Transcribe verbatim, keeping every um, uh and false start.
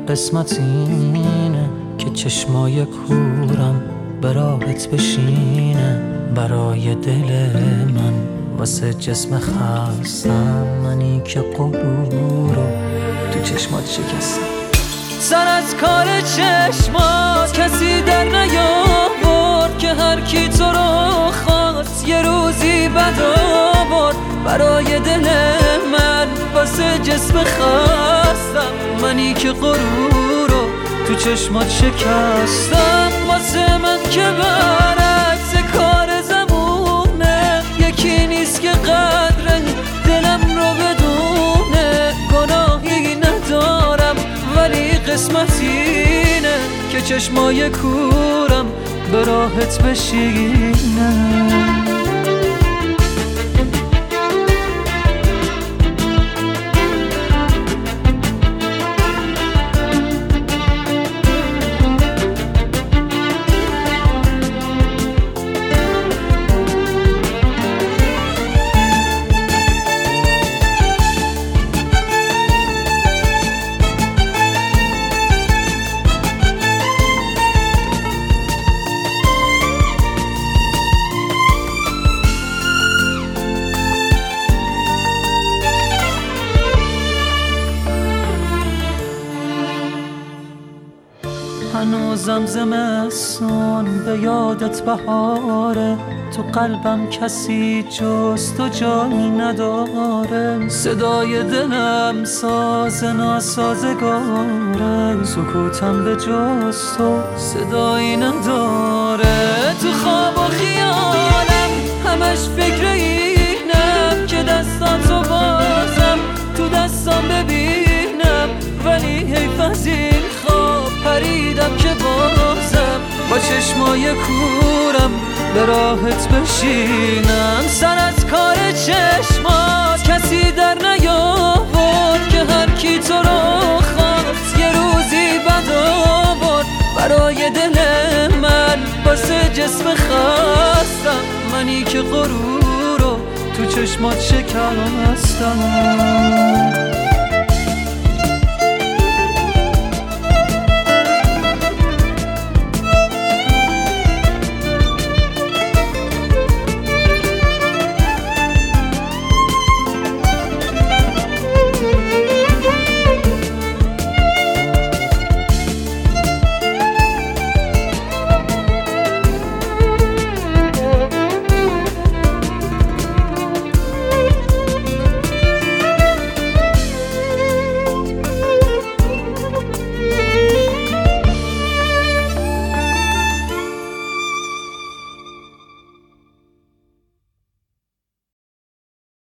قسمت اینه که چشمای کورم به راحت بشینه برای دل من، واسه جسم خستم منی که غرور رو تو چشمات شکستم. سر از کار چشمات کسی در نیاورد که هر کی تو رو خواست یه روزی بد آورد برای دل من، واسه جسم خستم منی که غرور رو تو چشمات شکستم. واسه من که برعکس کار زمونه، یکی نیست که قدر دلم رو بدونه. گناهی ندارم ولی قسمت اینه که چشمای کورم به راحت بشینه. هنوزم زمستون به یادت بهاره، تو قلبم کسی جز تو جایی نداره. صدای دلم ساز ناسازگاره، سکوتم به جز تو صدایی نداره. تو خواب و خیالم همش فکر اینم که دستاتو بازم تو دستام ببینم، ولی حیف از این خواب پریدم که بازم با چشمای کورم به راحت بشینم. سر از کار چشمات کسی در نیاورد که هر کی تو رو خواست یه روزی بد آورد برای دل من، واسه جسم خستم منی که غرور رو تو چشمات شکستم.